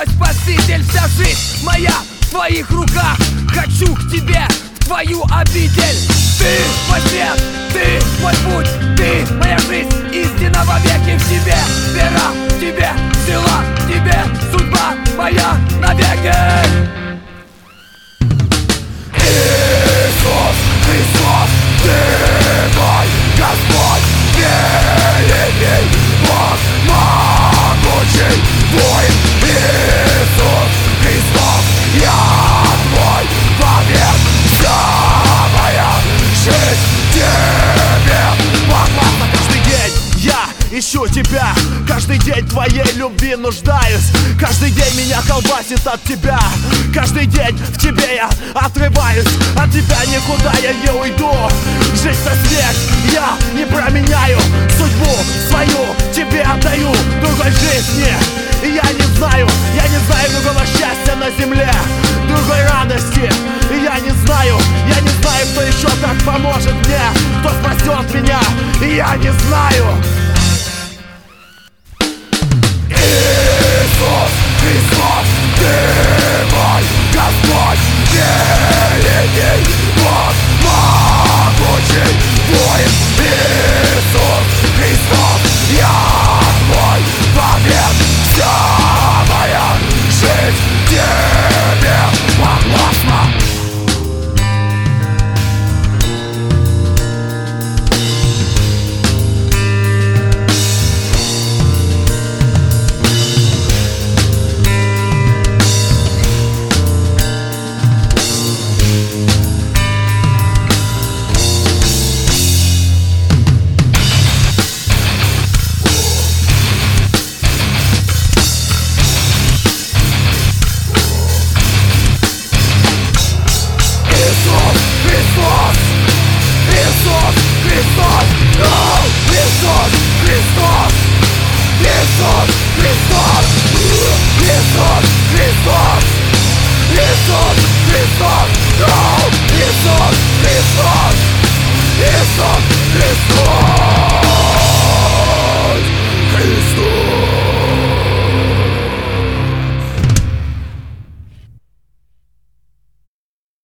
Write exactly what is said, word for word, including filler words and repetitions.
мой спаситель. Вся жизнь моя в твоих руках. Хочу к тебе, в твою обитель. Ты мой свет, ты мой путь, ты моя жизнь, истина вовеки в тебе. Вера в тебе, сила в тебе, судьба моя навеки. Иисус Христос, ты мой Господь, великий Бог могучий, воин. Иисус Христос, я твой побед, вся моя жизнь тебе поклонна. Каждый день я ищу тебя, каждый день твоей любви нуждаюсь. Каждый день меня колбасит от тебя, каждый день в тебе я отрываюсь. От тебя никуда я не уйду, жизнь на смерть я не променяю. Судьбу свою тебе отдаю, другой жизни я не знаю.